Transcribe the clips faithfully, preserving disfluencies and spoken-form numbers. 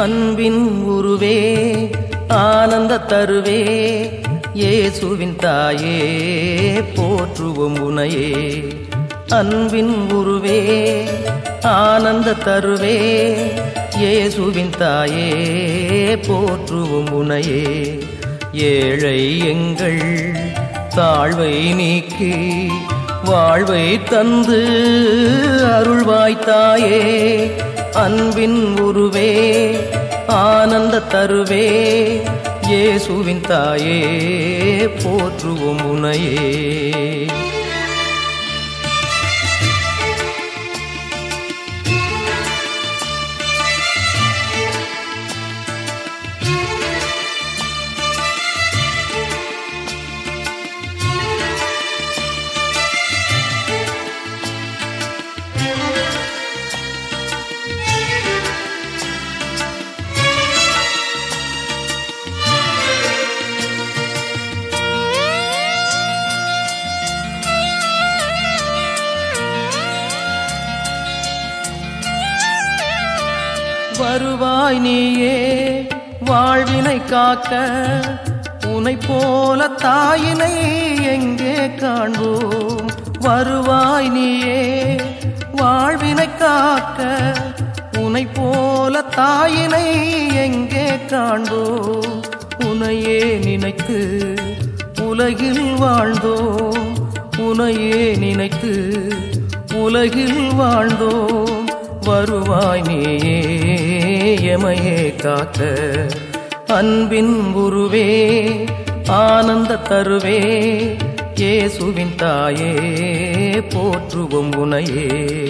அன்பின் உருவே ஆனந்த தருவே இயேசுவின் தாயே போற்றுவோம் உனையே. அன்பின் உருவே ஆனந்த தருவே இயேசுவின் தாயே போற்றுவோம் உனையே. ஏழை எங்கள் தாழ்வை நீக்கி வாழ்வை தந்து அருள்வாய் தாயே. அன்பின் உருவே ஆனந்த தருவே இயேசுவின் தாயே போற்றுவோம் உனையே. வருவாய் நீயே வாழ்வினை காக்க, உனை போல தாயினை எங்கே காண்போம். வருவாய் நீயே வாழ்வினை காக்க, உனை போல தாயினை எங்கே காண்போம். உனையே நினைத்து உலகில் வாழ்ந்தோம், உனையே நினைத்து உலகில் வாழ்ந்தோம். வருவாய் நீயே எமையே காக்க. அன்பின் உருவே ஆனந்த தருவே இயேசுவின் தாயே போற்றுவோம் உனையே.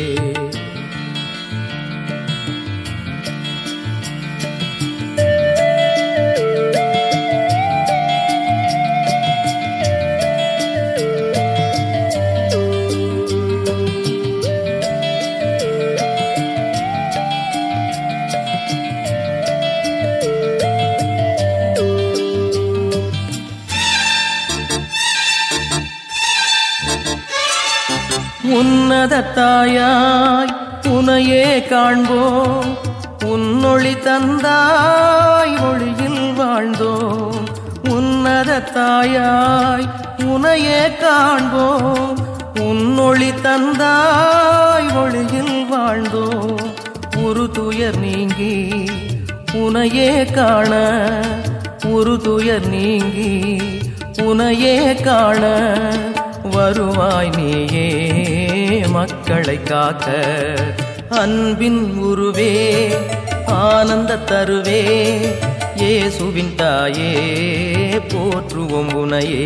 உன்னத தாயாய் உனையே காண்போம், உன்னொளி தந்தாய் ஒளியில் வாழ்ந்தோம். உன்னத தாயாய் உனையே காண்போம், உன்னொளி தந்தாய் ஒளியில் வாழ்ந்தோம். ஒரு துயர் நீங்கி உனையே காண, ஒரு துயர் நீங்கி உனையே காண. வருவாய் நீயே மக்களை காக்க. அன்பின் உருவே ஆனந்த தருவே இயேசுவின் தாயே போற்றுவோம் உனையே.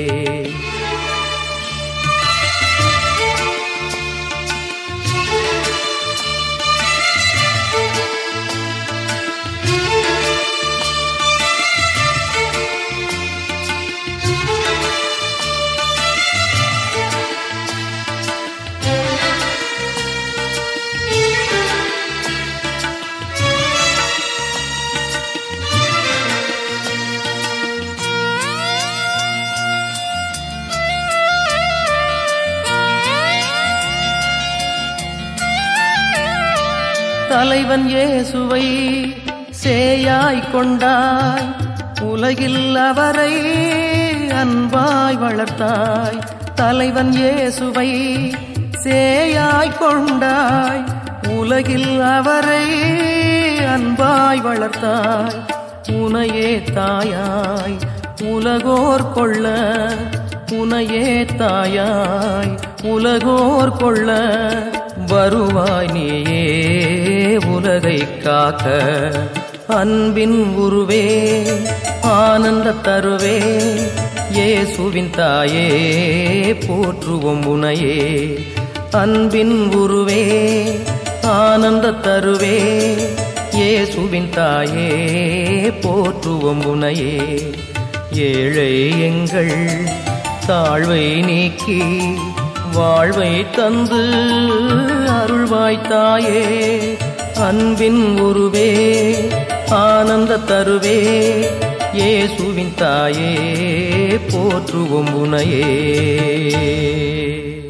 தலைவன் இயேசுவை சேயாய் கொண்டாய், உலகில் அவரை அன்பாய் வளர்த்தாய். தலைவன் இயேசுவை சேயாய் கொண்டாய், உலகில் அவரை அன்பாய் வளர்த்தாய். உனையே தாயாய் உலகோர் கொள்ள, உனையே தாயாய் உலகோர் கொள்ள. வருவாய் நீயே உலகை காக்க. அன்பின் உருவே ஆனந்த தருவே இயேசுவின் தாயே போற்றுவோம் உனையே. அன்பின் உருவே ஆனந்த தருவே இயேசுவின் தாயே போற்றுவோம் உனையே. ஏழை எங்கள் தாழ்வை நீக்கி வாழ்வை தந்து அருள்வாய் தாயே. அன்பின் உருவே ஆனந்த தருவே இயேசுவின் தாயே போற்றுவோம் உனையே.